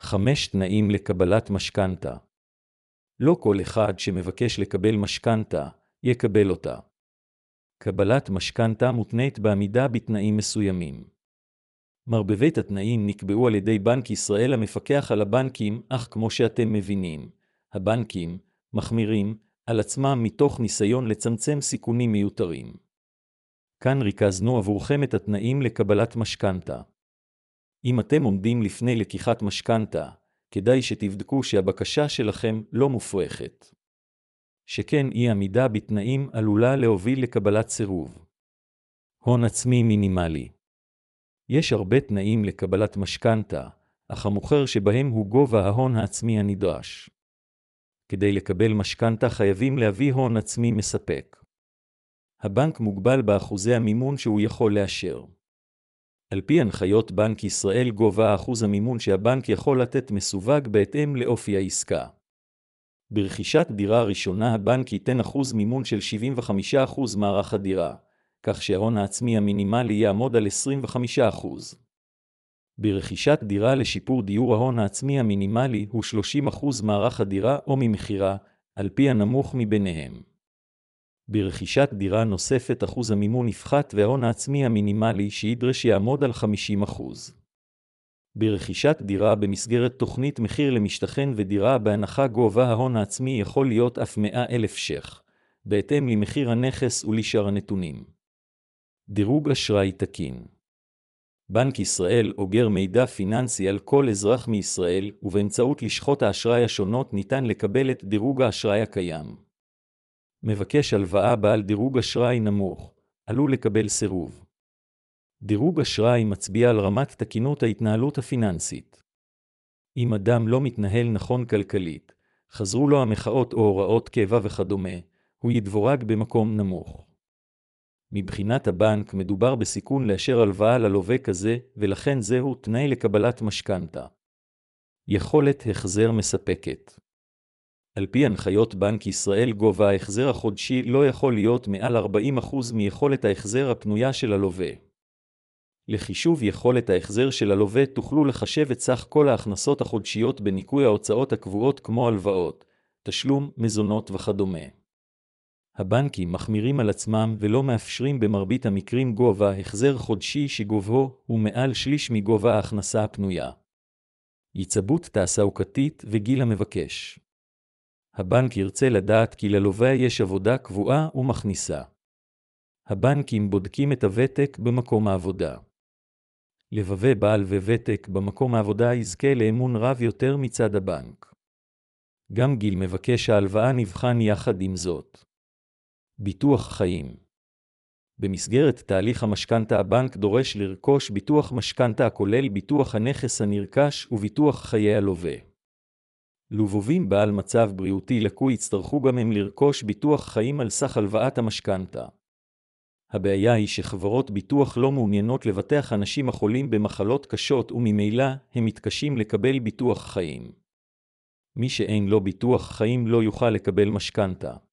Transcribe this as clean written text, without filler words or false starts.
5 תנאים לקבלת משכנתה. לא כל אחד שמבקש לקבל משכנתה, יקבל אותה. קבלת משכנתה מותנית בעמידה בתנאים מסוימים. מרבית התנאים נקבעו על ידי בנק ישראל המפקח על הבנקים, אך כמו שאתם מבינים, הבנקים מחמירים על עצמם מתוך ניסיון לצמצם סיכונים מיותרים. כאן ריכזנו עבורכם את התנאים לקבלת משכנתה. אם אתם עומדים לפני לקיחת משכנתה, כדאי שתבדקו שהבקשה שלכם לא מופרכת. שכן אי עמידה בתנאים עלולה להוביל לקבלת סירוב. הון עצמי מינימלי. יש הרבה תנאים לקבלת משכנתה, אך המוכר שבהם הוא גובה ההון העצמי הנדרש. כדי לקבל משכנתה חייבים להביא הון עצמי מספק. הבנק מוגבל באחוזי המימון שהוא יכול לאשר. על פי הנחיות בנק ישראל גובה אחוז המימון שהבנק יכול לתת מסווג בהתאם לאופי העסקה. ברכישת דירה ראשונה הבנק ייתן אחוז מימון של 75% מערך הדירה, כך שההון העצמי המינימלי יעמוד על 25%. ברכישת דירה לשיפור דיור ההון העצמי המינימלי הוא 30% מערך הדירה או ממחירה, על פי הנמוך מביניהם. ברכישת דירה נוספת אחוז המימון יפחת וההון העצמי המינימלי שידרש יעמוד על 50%. ברכישת דירה במסגרת תוכנית מחיר למשתכן ודירה בהנחה גובה ההון העצמי יכול להיות אף 100,000 ש"ח, בהתאם למחיר הנכס ולשאר הנתונים. דירוג אשראי תקין. בנק ישראל אוגר מידע פיננסי על כל אזרח מישראל, ובאמצעות לשכות האשראי השונות ניתן לקבל את דירוג האשראי הקיים. מבקש הלוואה בעל דירוג אשראי נמוך, עלול לקבל סירוב. דירוג אשראי מצביע על רמת תקינות ההתנהלות הפיננסית. אם אדם לא מתנהל נכון כלכלית, חזרו לו המחאות או הוראות קבע וכדומה, הוא ידבורג במקום נמוך. מבחינת הבנק מדובר בסיכון לאשר הלוואה ללווה כזה, ולכן זהו תנאי לקבלת משכנתה. יכולת החזר מספקת. על פי הנחיות בנק ישראל גובה ההחזר החודשי לא יכול להיות מעל 40% מיכולת ההחזר הפנויה של הלווה. לחישוב יכולת ההחזר של הלווה תוכלו לחשב את סך כל ההכנסות החודשיות בניכוי ההוצאות הקבועות כמו הלוואות, תשלום, מזונות וכדומה. הבנקים מחמירים על עצמם ולא מאפשרים במרבית המקרים גובה החזר חודשי שגובהו הוא מעל שליש מגובה ההכנסה הפנויה. יצבות תעסוקתית וגיל המבקש. הבנק ירצה לדעת כי ללווה יש עבודה קבועה ומכניסה. הבנקים בודקים את הוותק במקום העבודה. לבווה בעל וותק במקום העבודה יזכה לאמון רב יותר מצד הבנק. גם גיל מבקש ההלוואה נבחן יחד עם זאת. ביטוח חיים. במסגרת תהליך המשכנתה הבנק דורש לרכוש ביטוח משכנתה הכולל ביטוח הנכס הנרכש וביטוח חיי הלווה. לווים בעל מצב בריאותי לקוי יצטרכו גם הם לרכוש ביטוח חיים על סך הלוואת המשכנתה. הבעיה היא שחברות ביטוח לא מעוניינות לבטח אנשים החולים במחלות קשות וממילא הם מתקשים לקבל ביטוח חיים. מי שאין לו ביטוח חיים לא יוכל לקבל משכנתה.